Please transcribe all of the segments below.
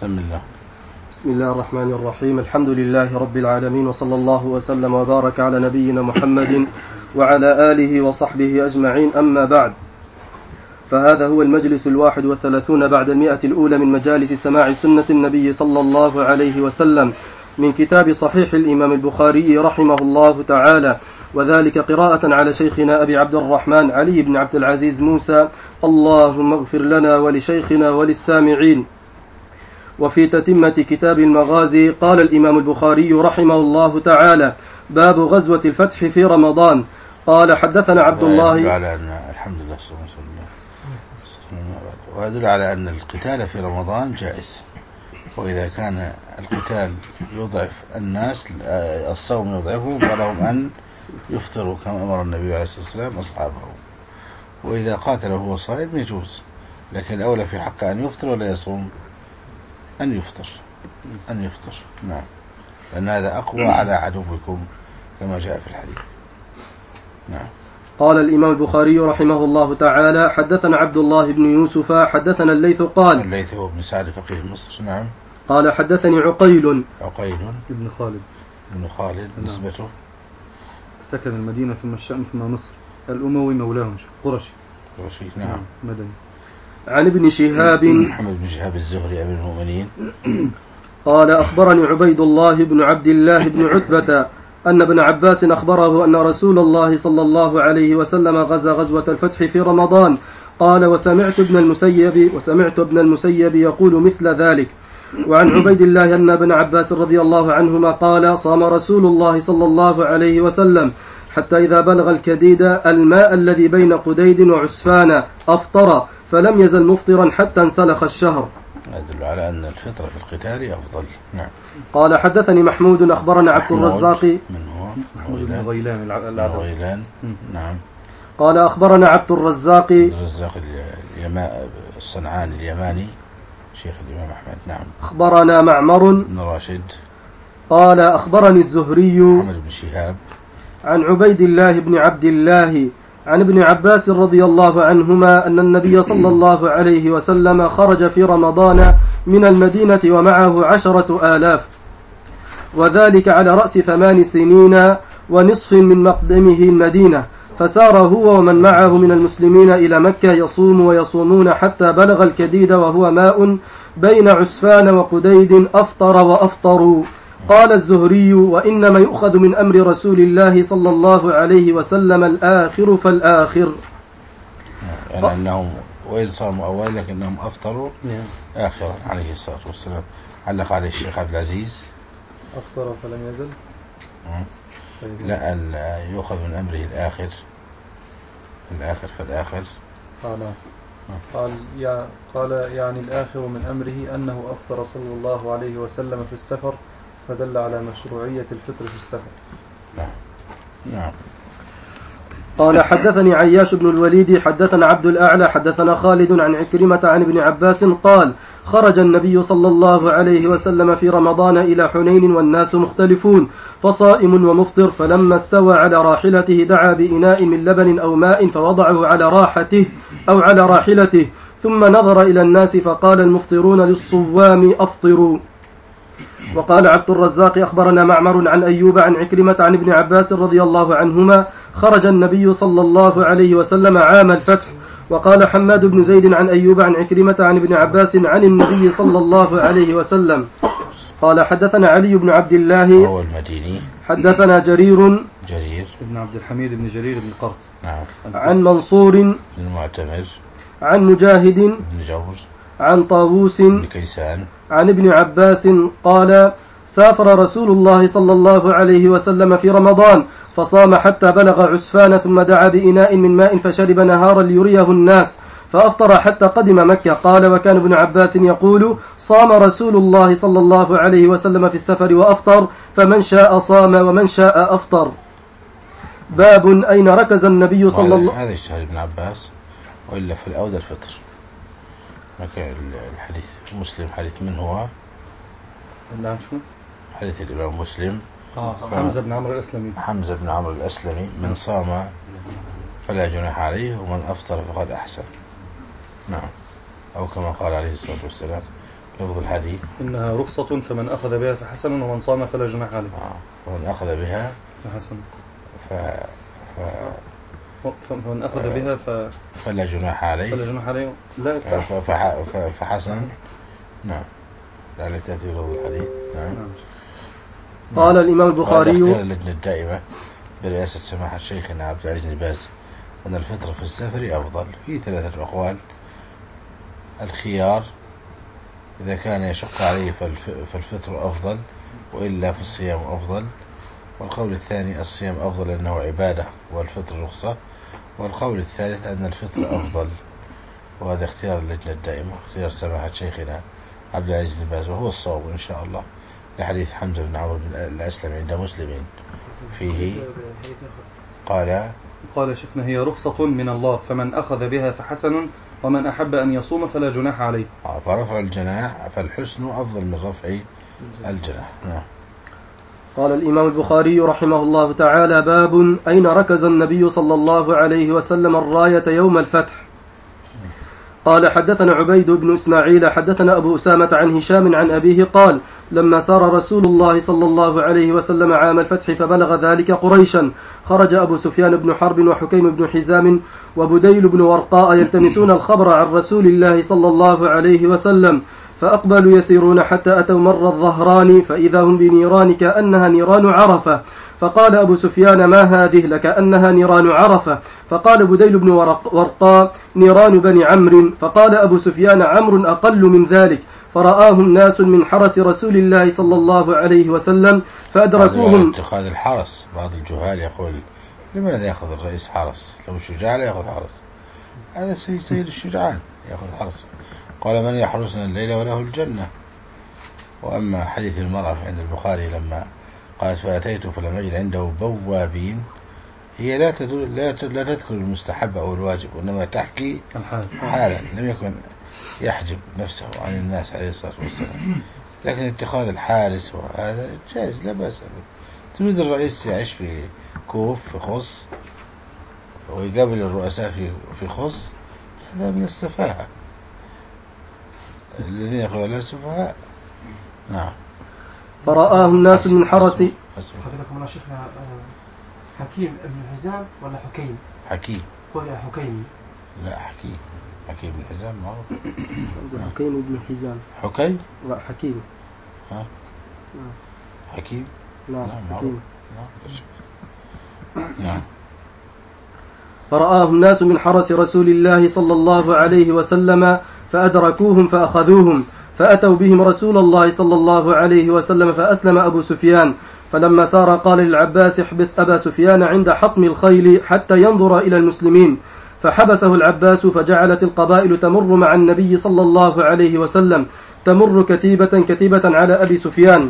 بسم الله. بسم الله الرحمن الرحيم. الحمد لله رب العالمين، وصلى الله وسلم وبارك على نبينا محمد وعلى آله وصحبه أجمعين، أما بعد، فهذا هو المجلس 31 بعد 100 الأولى من مجالس سماع سنة النبي صلى الله عليه وسلم من كتاب صحيح الإمام البخاري رحمه الله تعالى، وذلك قراءة على شيخنا أبي عبد الرحمن علي بن عبد العزيز موسى، اللهم اغفر لنا ولشيخنا وللسامعين. وفي تتمة كتاب المغازي قال الإمام البخاري رحمه الله تعالى: باب غزوة الفتح في رمضان. قال حدثنا عبد الله. على أن الحمد لله ويدل على أن القتال في رمضان جائز، وإذا كان القتال يضعف الناس الصوم يضعفه فلهم أن يفطروا كما أمر النبي عليه الصلاة والسلام أصحابه، وإذا قاتله هو صائم يجوز، لكن الأولى في حق أن يفطر ولا يصوم؟ أن يفطر. نعم، لأن هذا أقوى على عدوكم كما جاء في الحديث. نعم. قال الإمام البخاري رحمه الله تعالى: حدثنا عبد الله بن يوسف حدثنا الليث قال. الليث هو بن سعد فقيه مصر. نعم. قال حدثني عقيل ابن خالد نسبته سكن المدينة ثم الشام ثم مصر، الأموي مولاهم قرشي. نعم. مدني. عن ابن شهاب محمد بن شهاب الزهري أمير المؤمنين قال: أخبرني عبيد الله بن عبد الله بن عتبة أن ابن عباس أخبره أن رسول الله صلى الله عليه وسلم غزا غزوة الفتح في رمضان. قال: وسمعت ابن المسيب يقول مثل ذلك. وعن عبيد الله أن ابن عباس رضي الله عنهما قال: صام رسول الله صلى الله عليه وسلم حتى إذا بلغ الكديد الماء الذي بين قديد وعسفان أفطر، فلم يزل مفطرا حتى انسلخ الشهر. يدل على أن الفطر في القتال أفضل. نعم. قال: حدثني محمود أخبرنا عبد الرزاق. من هو؟ محمود بن غيلان. نعم. قال: أخبرنا عبد الرزاق الصنعاني اليماني شيخ الإمام أحمد. نعم. أخبرنا معمر بن راشد. قال: أخبرني الزهري محمد بن شهاب عن عبيد الله بن عبد الله عن ابن عباس رضي الله عنهما أن النبي صلى الله عليه وسلم خرج في رمضان من المدينة ومعه 10,000، وذلك على رأس 8 سنين ونصف من مقدمه المدينة، فسار هو ومن معه من المسلمين إلى مكة يصوم ويصومون حتى بلغ الكديد وهو ماء بين عسفان وقديد، أفطر وأفطروا. قال الزهري: وإنما يؤخذ من أمر رسول الله صلى الله عليه وسلم الآخر فالآخر، يعني أنهم وإذ صاموا أول لكنهم أفطروا آخرا عليه الصلاة والسلام. علق عليه الشيخ عبد العزيز: أفطر فلم يزل. لا، يؤخذ من أمره الآخر فالآخر. قال يعني الآخر من أمره أنه أفطر صلى الله عليه وسلم في السفر، فدل على مشروعية الفطر في السفر. نعم. قال: حدثني عياش بن الوليد حدثنا عبد الأعلى حدثنا خالد عن عكرمة عن ابن عباس قال: خرج النبي صلى الله عليه وسلم في رمضان إلى حنين والناس مختلفون، فصائم ومفطر، فلما استوى على راحلته دعا بإناء من لبن أو ماء فوضعه على راحته أو على راحلته، ثم نظر إلى الناس فقال: المفطرون للصوام أفطروا. وقال عبد الرزاق: أخبرنا معمر عن أيوب عن عكرمة عن ابن عباس رضي الله عنهما: خرج النبي صلى الله عليه وسلم عام الفتح. وقال حماد بن زيد عن أيوب عن عكرمة عن ابن عباس عن النبي صلى الله عليه وسلم. قال: حدثنا علي بن عبد الله هو المديني. حدثنا جرير بن عبد الحميد بن جرير بن قرط. نعم. عن منصور المعتمر عن مجاهد بن جبر عن طاووس بن كيسان عن ابن عباس قال: سافر رسول الله صلى الله عليه وسلم في رمضان فصام حتى بلغ عسفان، ثم دعا بإناء من ماء فشرب نهارا ليريه الناس، فأفطر حتى قدم مكة. قال: وكان ابن عباس يقول: صام رسول الله صلى الله عليه وسلم في السفر وأفطر، فمن شاء صام ومن شاء أفطر. باب أين ركز النبي صلى الله عليه وسلم. هذا اجتهاد ابن عباس، وإلا في الأودى الفطر. الحديث مسلم حديث من هو؟ حديث الإمام مسلم حمزة بن عمرو الأسلمي من صام فلا جناح عليه ومن أفطر فقد أحسن. نعم. أو كما قال عليه الصلاة والسلام: لفظ الحديث إنها رخصة فمن أخذ بها فحسن ومن صام فلا جناح عليه. ومن أخذ بها فحسن فمن أخذ بها فلا جناح عليه. فلا جناح عليه. لا فحسن. نعم. لا تأتي لفظ الحديث. نعم. قال الإمام البخاري اختيار اللجنة الدائمة برئاسة سماحة شيخنا عبد العزيز بن باز أن الفطر في السفر أفضل. في 3 أقوال. الخيار إذا كان يشق عليه فالفطر أفضل، وإلا فالصيام أفضل. والقول الثاني الصيام أفضل لأنه عبادة والفطر رخصة. والقول الثالث أن الفطر أفضل، وهذا اختيار اللجنة الدائمة، اختيار سماحة شيخنا عبد العزيز بن باز، وهو الصواب إن شاء الله، لحديث حمزة بن عمرو بن الأسلم عند مسلم فيه قال شيخنا هي رخصة من الله فمن أخذ بها فحسن ومن أحب أن يصوم فلا جناح عليه. فرفع الجناح فالحسن أفضل من رفع الجناح. قال الإمام البخاري رحمه الله تعالى: باب أين ركز النبي صلى الله عليه وسلم الراية يوم الفتح. قال حدثنا عبيد بن إسماعيل حدثنا أبو أسامة عن هشام عن أبيه قال: لما سار رسول الله صلى الله عليه وسلم عام الفتح فبلغ ذلك قريشا، خرج أبو سفيان بن حرب وحكيم بن حزام وبديل بن ورقاء يلتمسون الخبر عن رسول الله صلى الله عليه وسلم، فأقبلوا يسيرون حتى أتوا مر الظهران فإذا هم بنيران كأنها نيران عرفة، فقال أبو سفيان: ما هذه؟ لكأنها نيران عرفة. فقال بديل بن ورقاء: نيران بني عمرو. فقال أبو سفيان: عمرو أقل من ذلك. فرآهم ناس من حرس رسول الله صلى الله عليه وسلم فأدركوهم. اتخاذ الحرس، بعض الجهال يقول: لماذا يأخذ الرئيس حرس؟ لو شجاع لا يأخذ حرس، هذا سيد الشجعان يأخذ حرس. قال: من يحرسنا الليلة وله الجنة. وأما حديث المرأة عند البخاري لما قالت: فأتيت فلم أجد عنده بوابين، هي لا تذكر المستحب أو الواجب، وإنما تحكي حالا لم يكن يحجب نفسه عن الناس عليه الصلاة والسلام. لكن اتخاذ الحارس وهذا جائز لا بأس به. تريد الرئيس يعيش في كوف في خص ويقابل الرؤساء في خص، هذا من السفاهة. الذين يقولون لا سفهاء. نعم. فرآه الناس من حرس. حضرتكم الله شيخنا حكيم ابن حزام ولا حكيم؟ حكيم. ولا حكيم؟ لا حكيم. حكيم بن حزام معروف. حكيم بن حزام. حكيم؟ لا حكيم. ها؟ حكيم؟ نعم حكيم. نعم. فرآه الناس من حرس رسول الله صلى الله عليه وسلم فأدركوهم فأخذوهم، فأتوا بهم رسول الله صلى الله عليه وسلم فأسلم أبو سفيان. فلما سار قال للعباس: احبس أبا سفيان عند حطم الخيل حتى ينظر إلى المسلمين. فحبسه العباس، فجعلت القبائل تمر مع النبي صلى الله عليه وسلم، تمر كتيبة على أبي سفيان.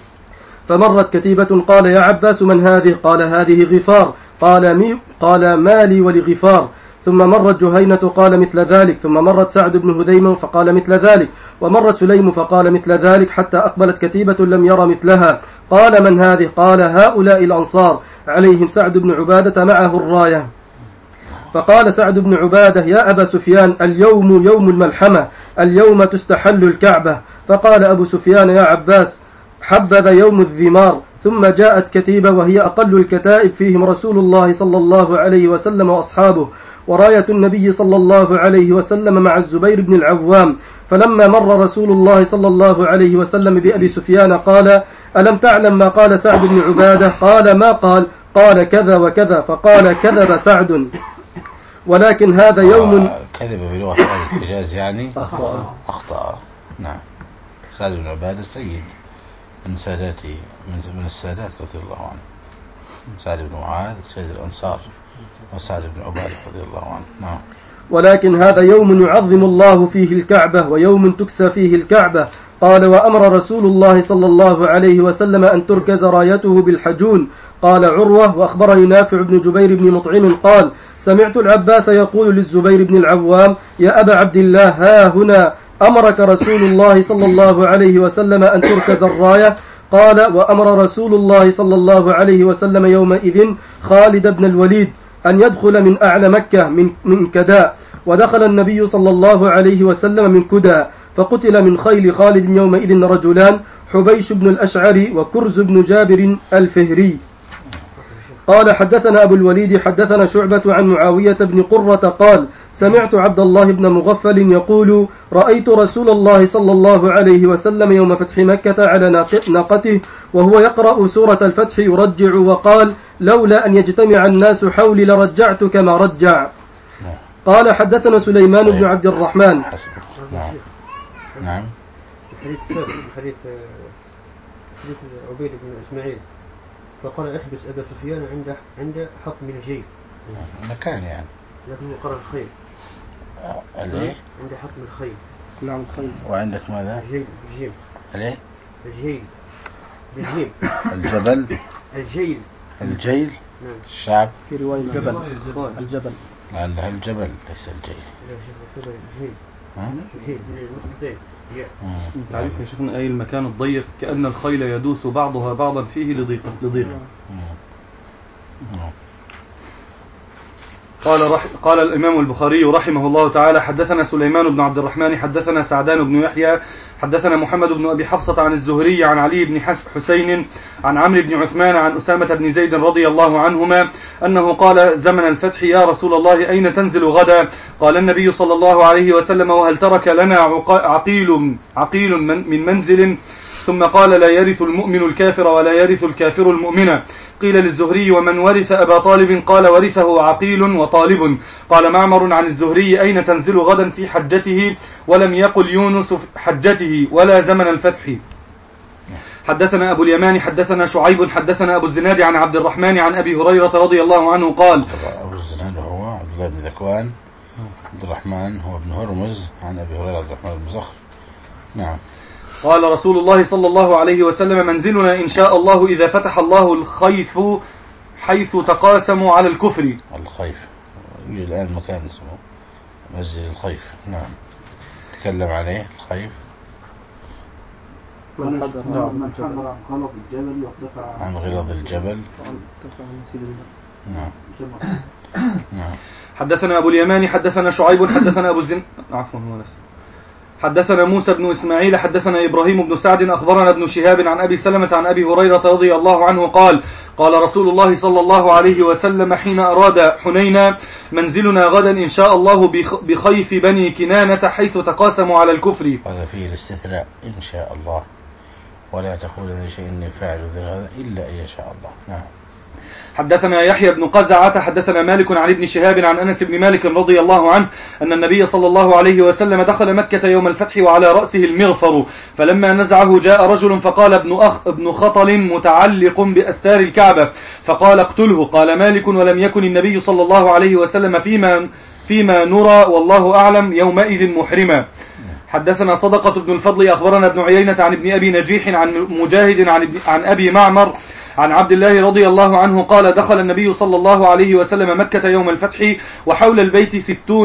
فمرت كتيبة، قال: يا عباس من هذه؟ قال: هذه غفار. قال: مالي ولغفار. ثم مرت جهينة قال مثل ذلك. ثم مرت سعد بن هذيم فقال مثل ذلك. ومرت سليم فقال مثل ذلك، حتى أقبلت كتيبة لم ير مثلها. قال: من هذه؟ قال: هؤلاء الأنصار، عليهم سعد بن عبادة معه الراية. فقال سعد بن عبادة: يا أبا سفيان، اليوم يوم الملحمة، اليوم تستحل الكعبة. فقال أبو سفيان: يا عباس، حبذا يوم الذمار. ثم جاءت كتيبة وهي أقل الكتائب، فيهم رسول الله صلى الله عليه وسلم وأصحابه، وراية النبي صلى الله عليه وسلم مع الزبير بن العوام. فلما مر رسول الله صلى الله عليه وسلم بأبي سفيان قال: ألم تعلم ما قال سعد بن عبادة؟ قال: ما قال؟ قال: كذا وكذا. فقال: كذب سعد، ولكن هذا يوم. كذب بلغة أهل الحجاز يعني أخطأ. نعم. سعد بن عبادة سيد من ساداتي، من السادات رضي الله عنه. سعد بن معاذ سيد الأنصار، وسعد بن عبادة رضي الله عنه. نعم. ولكن هذا يوم يعظم الله فيه الكعبة، ويوم تكسى فيه الكعبة. قال: وأمر رسول الله صلى الله عليه وسلم أن تركز رايته بالحجون. قال عروة: وأخبرني نافع بن جبير بن مطعم قال: سمعت العباس يقول للزبير بن العوام: يا أبا عبد الله، ها هنا أمرك رسول الله صلى الله عليه وسلم أن تركز الراية. قال: وأمر رسول الله صلى الله عليه وسلم يومئذ خالد بن الوليد أن يدخل من أعلى مكة من كداء، ودخل النبي صلى الله عليه وسلم من كداء، فقتل من خيل خالد يومئذ رجلان حبيش بن الأشعري وكرز بن جابر الفهري. قال حدثنا أبو الوليد حدثنا شعبة عن معاوية بن قرة قال سمعت عبد الله بن مغفل يقول رأيت رسول الله صلى الله عليه وسلم يوم فتح مكة على ناقته وهو يقرأ سورة الفتح يرجع وقال لولا أن يجتمع الناس حولي لرجعت كما رجع. قال حدثنا سليمان بن عبد الرحمن. نعم. حديث عبيد بن إسماعيل فقال احبس أبا سفيان عند حطم الجيل مكان يعني لكنه قرأ الخيل عند حطم الخيل. نعم الخيل. وعندك ماذا؟ الجيل عليه الجيل الجبل الجيل نعم. الشعب في رواية الجبل لعلها الجبل ليس الجيل. تعريف يا شيخنا أي المكان الضيق كأن الخيل يدوس بعضها بعضا فيه لضيق. قال الإمام البخاري رحمه الله تعالى حدثنا سليمان بن عبد الرحمن حدثنا سعدان بن يحيى حدثنا محمد بن أبي حفصة عن الزهري عن علي بن حسين عن عمرو بن عثمان عن أسامة بن زيد رضي الله عنهما أنه قال زمن الفتح يا رسول الله أين تنزل غدا؟ قال النبي صلى الله عليه وسلم وهل ترك لنا عقيل من منزل؟ ثم قال لا يرث المؤمن الكافر ولا يرث الكافر المؤمن. قيل للزهري ومن ورث أبا طالب؟ قال ورثه عقيل وطالب. قال معمر عن الزهري أين تنزل غدا في حجته؟ ولم يقل يونس حجته ولا زمن الفتح. حدثنا أبو اليمان حدثنا شعيب حدثنا أبو الزناد عن عبد الرحمن عن أبي هريرة رضي الله عنه قال أبو الزناد هو عبد الله بن ذكوان عبد الرحمن هو ابن هرمز عن أبي هريرة عبد الرحمن بن زخر. نعم. قال رسول الله صلى الله عليه وسلم منزلنا إن شاء الله إذا فتح الله الخيف حيث تقاسموا على الكفر. الخيف الآن مكان اسمه مسجد الخيف. نعم. تكلم عليه الخيف عن غلظ الجبل. نعم. حدثنا أبو اليمان حدثنا شعيب حدثنا أبو حدثنا موسى بن إسماعيل حدثنا إبراهيم بن سعد أخبرنا ابن شهاب عن أبي سلمة عن أبي هريرة رضي الله عنه قال قال رسول الله صلى الله عليه وسلم حين أراد حنينا منزلنا غدا إن شاء الله بخيف بني كنانة حيث تقاسموا على الكفر. هذا فيه الاستثناء إن شاء الله ولا تقولن لشيء إني فاعل هذا إلا إن شاء الله. نعم. حدثنا يحيى بن قزعة حدثنا مالك عن ابن شهاب عن أنس بن مالك رضي الله عنه أن النبي صلى الله عليه وسلم دخل مكة يوم الفتح وعلى رأسه المغفر فلما نزعه جاء رجل فقال ابن خطل متعلق بأستار الكعبة فقال اقتله. قال مالك ولم يكن النبي صلى الله عليه وسلم فيما نرى والله أعلم يومئذ محرما. حدثنا صدقة بن الفضل أخبرنا ابن عيينة عن ابن أبي نجيح عن مجاهد عن أبي معمر عن عبد الله رضي الله عنه قال دخل النبي صلى الله عليه وسلم مكة يوم الفتح وحول البيت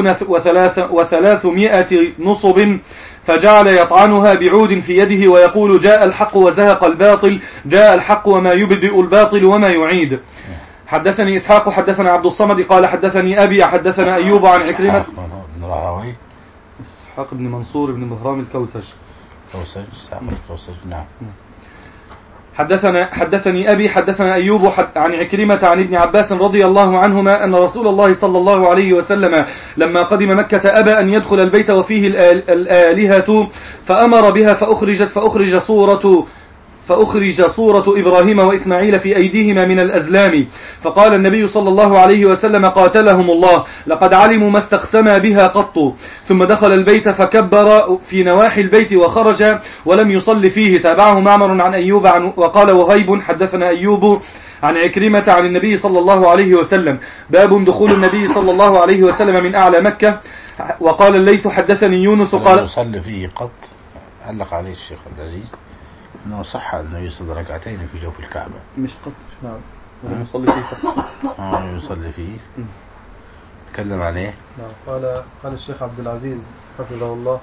300 نصب فجعل يطعنها بعود في يده ويقول جاء الحق وزهق الباطل جاء الحق وما يبدئ الباطل وما يعيد. حدثني إسحاق حدثنا عبد الصمد قال حدثني أبي حدثنا أيوب عن عكرمة إسحاق بن منصور بن بهرام الكوسج. نعم. حدثني أبي حدثنا أيوب عن عكرمة عن ابن عباس رضي الله عنهما أن رسول الله صلى الله عليه وسلم لما قدم مكة أبى أن يدخل البيت وفيه الآلهة فأمر بها فأخرج صورة إبراهيم وإسماعيل في أيديهما من الأزلام فقال النبي صلى الله عليه وسلم قاتلهم الله لقد علموا ما استقسما بها قط. ثم دخل البيت فكبر في نواحي البيت وخرج ولم يصل فيه. تابعه معمر عن أيوب وقال وهيب حدثنا أيوب عن عكرمة عن النبي صلى الله عليه وسلم باب دخول النبي صلى الله عليه وسلم من أعلى مكة. وقال الليث حدثني يونس قال يصلي فيه قط. علق عليه الشيخ العزيز أنه صح النبي صلى ركعتين في جوف الكعبة مش قط. نعم. يصلي فيه يصلي فيه. تكلم عليه. نعم. قال الشيخ عبد العزيز حفظه الله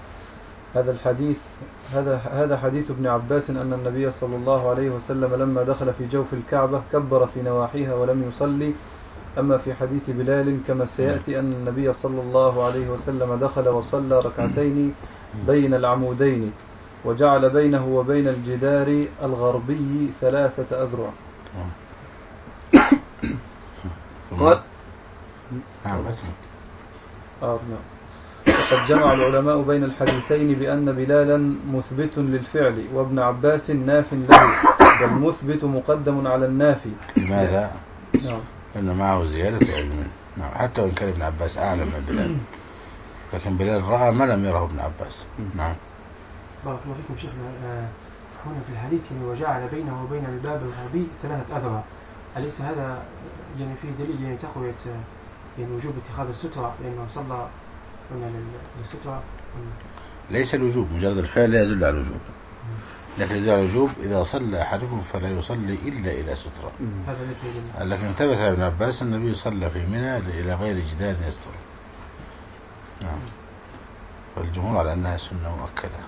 هذا حديث ابن عباس أن النبي صلى الله عليه وسلم لما دخل في جوف الكعبة كبر في نواحيها ولم يصلي. أما في حديث بلال كما سيأتي أن النبي صلى الله عليه وسلم دخل وصلى ركعتين بين العمودين، وجعل بينه وبين الجدار الغربي 3 أذرع. قال وقد جمع العلماء بين الحديثين بأن بلالا مثبت للفعل، وابن عباس ناف له، والمثبت مقدم على النافي. لماذا؟ لأن معه زيادة علم. نعم، حتى وإن كان ابن عباس أعلم من بلال، لكن بلال رأى ما لم يره ابن عباس. نعم. بارك الله فيكم شيخنا. هنا في الحديث وجعل بينه وبين الباب الغربي 3 أذرع، أليس هذا يعني فيه دليل يعني تقوية يعني وجوب اتخاذ السترة لأنه صلى للسترة؟ ليس الوجوب، مجرد الفعل لا يدل على الوجوب، لكن يدل على الوجوب إذا صلى أحدكم فلا يصلي إلا إلى سترة. لكن ثبت عن ابن عباس النبي صلى في منى إلى غير جدار يستر. نعم. والجمهور على أنها سنة مؤكدة.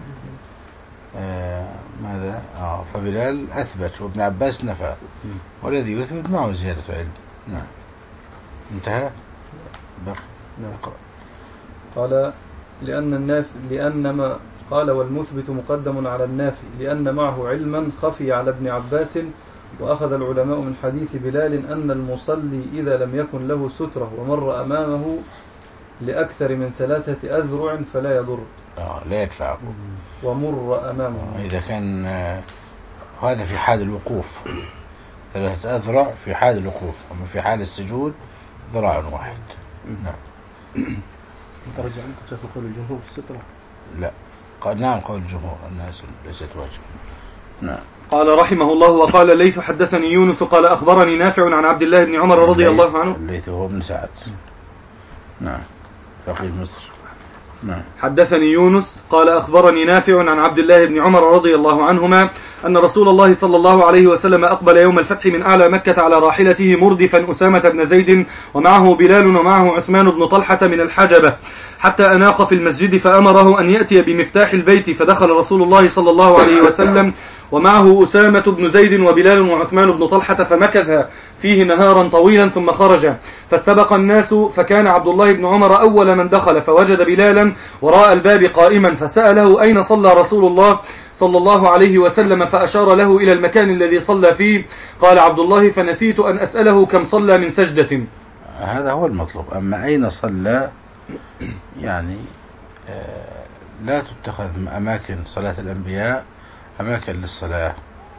ماذا؟ فبلال أثبت وابن عباس نفى، والذي يثبت معه زيادة علم. نعم. انتهى. نقرأ. قال لأن ما قال والمثبت مقدم على النافي لأن معه علما خفي على ابن عباس. وأخذ العلماء من حديث بلال أن المصلي إذا لم يكن له سترة ومر أمامه لأكثر من 3 أذرع فلا يضر. لا يدفعه. ومر أمامه إذا كان هذا في حال الوقوف 3 أذرع في حال الوقوف، أما في حال السجود ذراع واحد. نعم. ترجع لكم شيخ قول الجمهور في السترة؟ لا، نعم قول الجمهور أنها ليست واجب. نعم. قال رحمه الله وقال الليث حدثني يونس قال أخبرني نافع عن عبد الله بن عمر رضي الله عنه. الليث هو بن سعد. نعم، فقيه مصر. نعم. حدثني يونس قال أخبرني نافع عن عبد الله بن عمر رضي الله عنهما أن رسول الله صلى الله عليه وسلم أقبل يوم الفتح من أعلى مكة على راحلته مردفا أسامة بن زيد ومعه بلال ومعه عثمان بن طلحة من الحجبة، حتى أناق في المسجد فأمره أن يأتي بمفتاح البيت، فدخل رسول الله صلى الله عليه وسلم ومعه أسامة بن زيد وبلال وعثمان بن طلحة، فمكث فيه نهارا طويلا ثم خرج، فاستبق الناس، فكان عبد الله بن عمر أول من دخل، فوجد بلالا وراء الباب قائما، فسأله أين صلى رسول الله صلى الله عليه وسلم، فأشار له إلى المكان الذي صلى فيه. قال عبد الله فنسيت أن أسأله كم صلى من سجدة. هذا هو المطلوب. أما أين صلى يعني لا تتخذ أماكن صلاة الأنبياء أماكن للصلاة.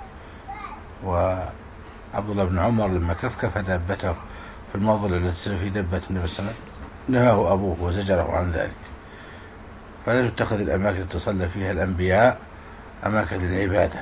وعبد الله بن عمر لما كفكف دابته في المظلة التي في دبة النبي صلى الله عليه وسلم نهاه أبوه وزجره عن ذلك. فلا تتخذ الأماكن التي تصلى فيها الأنبياء أماكن للعبادة،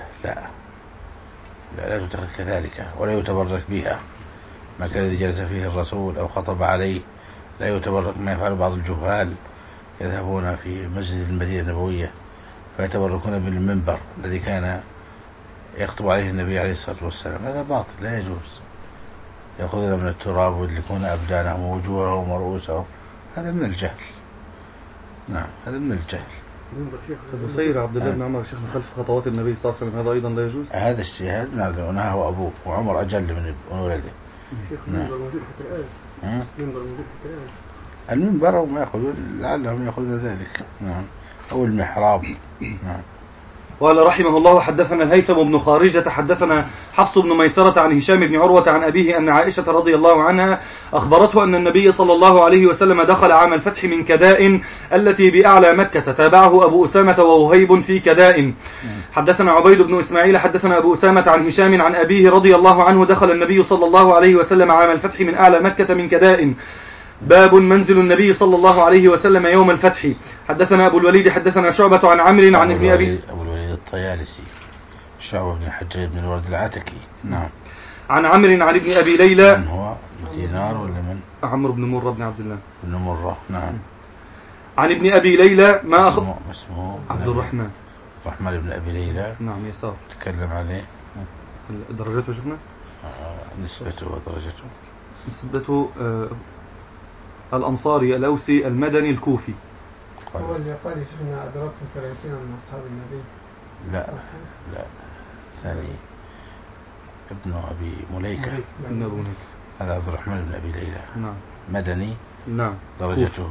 لا تتخذ كذلك، ولا يتبرك بها. المكان الذي جلس فيه الرسول أو خطب عليه لا يتبرك ما يفعل بعض الجهال، يذهبون في مسجد المدينة النبوية فيتبركون بالمنبر الذي كان يخطب عليه النبي عليه الصلاة والسلام. هذا باطل لا يجوز. يأخذون من التراب ويدلكون أبدانهم ووجوههم ورؤوسهم، هذا من الجهل. نعم، هذا من الجهل. تسير عبد الله بن عمر شيخنا خلف خطوات النبي صلى الله عليه وسلم، هذا أيضا لا يجوز. هذا اجتهاد نهاه أبوه، وعمر أجل من ولده. المنبر موجود حتى الآن. المنبر موجود حتى الآن. المنبر هم يأخذون، لعلهم يأخذون ذلك. نعم. أو المحراب. نعم. قال رحمه الله حدثنا الهيثم بن خارجة حدثنا حفص بن ميسرة عن هشام بن عروة عن أبيه أن عائشة رضي الله عنها أخبرته أن النبي صلى الله عليه وسلم دخل عام الفتح من كداء التي بأعلى مكة، تابعه أبو أسامة ووهيب في كداء. حدثنا عبيد بن إسماعيل حدثنا أبو أسامة عن هشام عن أبيه رضي الله عنه دخل النبي صلى الله عليه وسلم عام الفتح من أعلى مكة من كداء. باب منزل النبي صلى الله عليه وسلم يوم الفتح. حدثنا أبو الوليد حدثنا شعبة عن عمرو عن ابن أبي الطيالسي شعبة بن الحجاج بن الورد العتكي. نعم. عن عمرو عن ابن أبي ليلى. من هو؟ دينار ولا من؟ عمرو بن مرة بن عبد الله بن مرة. نعم. عن ابن أبي ليلى ما اسمه عبد الرحمن بن أبي ليلى. نعم يسار. تكلم عليه درجته شفنا نسبته ودرجته. نسبته الأنصاري الأوسي المدني الكوفي. هو اللي قال شفنا أدركت 30 من أصحاب النبي. لا ثاني ابن أبي مليكة. هذا عبد الرحمن بن أبي ليلى. نعم. مدني. نعم. درجته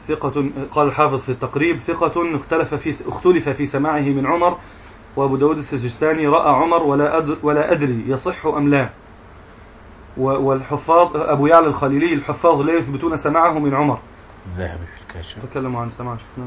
ثقة. قال الحافظ في التقريب: ثقة اختلف في سماعه من عمر. وأبو داود السجستاني رأى عمر ولا أدري يصح أم لا. والحفاظ أبو يعلى الخليلي: الحفاظ لا يثبتون سماعه من عمر. الذهبي في الكاشف تكلموا عن سماع شفنا.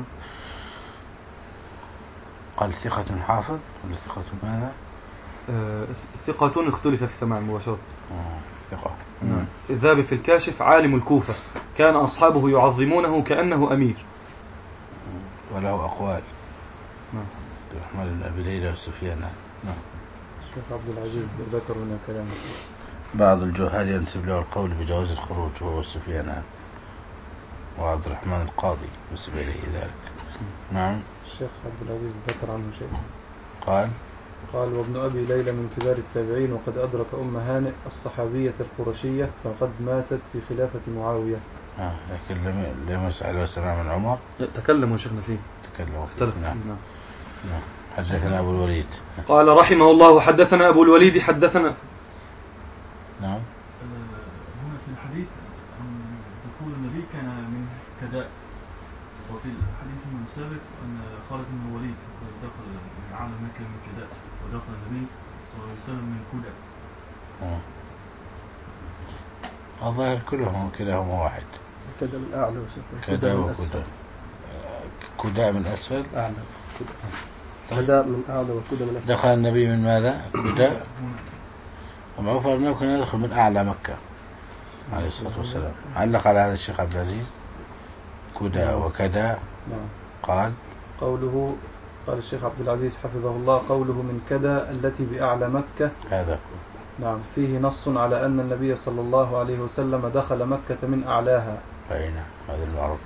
قال ثقة حافظ ولا ثقة ماذا؟ ثقة اختلف في سماع مباشرة. ثقة. الذهبي في الكاشف: عالم الكوفة، كان أصحابه يعظمونه كأنه أمير. وله أقوال. نعم. الرحمن بن أبي ليلى وسفيان. نعم. الشيخ عبد العزيز ذكر هنا كلام. بعض الجهال ينسب له القول بجواز الخروج هو والسفيان وعبد الرحمن القاضي نسب إليه ذلك. نعم. الشيخ عبد العزيز ذكر عنه شيء. قال: وابن أبي ليلى من كبار التابعين، وقد أدرك أم هانئ الصحابية القرشية فقد ماتت في خلافة معاوية. لكن لم يسأل سماع من عمر. تكلموا شيخنا فيه. اختلف. نعم. حدثنا أبو الوليد. قال رحمه الله: حدثنا أبو الوليد حدثنا. نعم. هنا في الحديث عن دخول النبي كان من كداء، وفي الحديث من السابق أن خالد بن الوليد دخل من أعلى مكة من كداء، ودخل النبي صلى الله عليه وسلم من كداء. الظاهر كلهم واحد. كداء من أعلى كداء وكداء. كداء من أسفل. أعلى. كداء من أعلى وكداء من أسفل. دخل النبي من ماذا؟ كداء. ومعروف أنه كان يدخل من أعلى مكة عليه الصلاة والسلام. علق على هذا الشيخ عبد العزيز: كداء وكداء. قال الشيخ عبد العزيز حفظه الله: قوله من كداء التي بأعلى مكة، هذا نعم، فيه نص على أن النبي صلى الله عليه وسلم دخل مكة من أعلاها. أين هذا المعروف.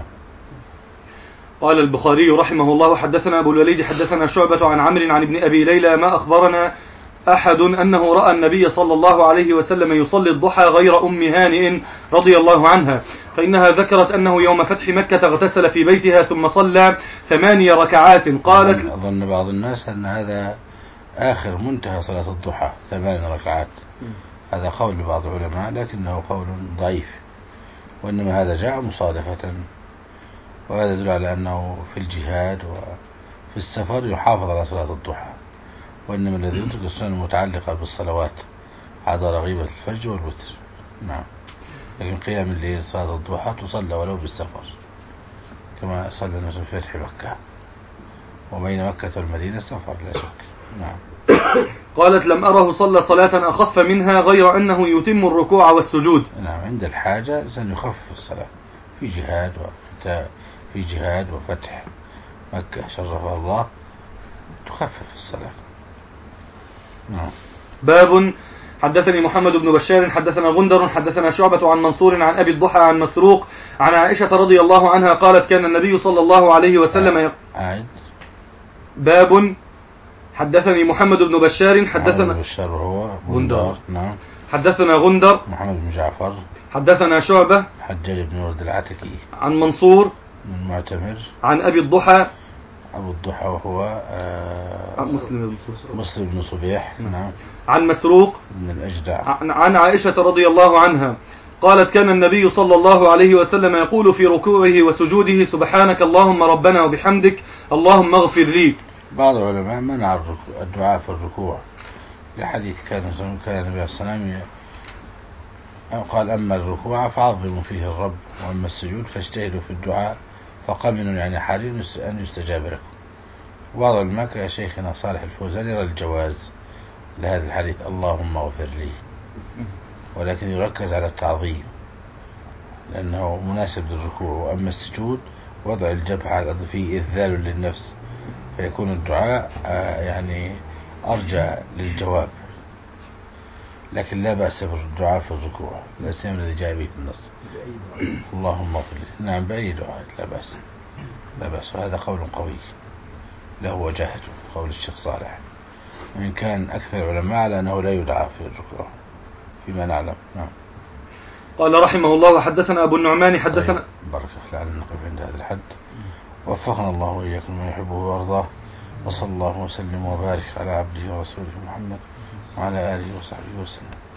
قال البخاري رحمه الله: حدثنا أبو الوليد حدثنا شعبة عن عمرو عن ابن أبي ليلى: ما أخبرنا أحد أنه رأى النبي صلى الله عليه وسلم يصلي الضحى غير أم هانئ رضي الله عنها، فإنها ذكرت أنه يوم فتح مكة اغتسل في بيتها ثم صلى 8 ركعات. قالت: أظن بعض الناس أن هذا آخر منتهى صلاة الضحى 8 ركعات. هذا قول بعض العلماء لكنه قول ضعيف، وإنما هذا جاء مصادفة، وهذا يدل على أنه في الجهاد وفي السفر يحافظ على صلاة الضحى، وإنما الذي يترك السنة المتعلقة بالصلوات عدا رغيبة الفجر والوتر. نعم. لكن قيام الليل صلاة الضحى تصلى ولو بالسفر، كما صلى الناس في فتح مكة، وبين مكة والمدينة سفر لا شك. نعم. قالت: لم أره صلى صلاة أخف منها غير أنه يتم الركوع والسجود. نعم. عند الحاجة سنخفف الصلاة في جهاد وفتح مكة شرفها الله تخفف الصلاة. نعم. باب. حدثني محمد بن بشار حدثنا غندر حدثنا شعبة عن منصور عن أبي الضحى عن مسروق عن عائشة رضي الله عنها قالت: كان النبي صلى الله عليه وسلم باب. حدثني محمد بن بشار حدثنا بشار هو غندر. نعم. حدثنا غندر محمد بن جعفر حدثنا شعبة حجاج بن ورد العتكي عن منصور من معتمر عن أبي الضحى. أبو الضحى وهو مسلم بن صبيح. نعم. عن مسروق من الأجدع عن عائشة رضي الله عنها قالت: كان النبي صلى الله عليه وسلم يقول في ركوعه وسجوده: سبحانك اللهم ربنا وبحمدك اللهم اغفر لي. بعض العلماء منع الدعاء في الركوع لحديث كان النبي عليه الصلاة والسلام قال: أما الركوع فعظموا فيه الرب، وأما السجود فاجتهدوا في الدعاء فقمن يعني حري أن يستجاب لكم. وبعض العلماء كشيخنا صالح الفوزان يرى الجواز لهذا الحديث اللهم اغفر لي، ولكن يركز على التعظيم لأنه مناسب للركوع. وأما السجود وضع الجبهة على الأرض فيه إذلال للنفس، فيكون الدعاء يعني أرجى للجواب، لكن لا بأس بالدعاء في الركوع، لا سيما الذي جاء به النص اللهم اغفر لي. نعم، بأي دعاء لا بأس، وهذا قول قوي له وجاهته، قول الشيخ صالح، وإن كان أكثر العلماء على أنه لا يدعى في الركوع فيما نعلم. نعم. قال رحمه الله: حدثنا أبو النعمان حدثنا. طيب. بركة لعلنا نقف عند هذا الحد، وفقنا الله وإياكم ما يحبه ويرضاه، وصلى الله وسلم وبارك على عبده ورسوله محمد وعلى آله وصحبه وسلم.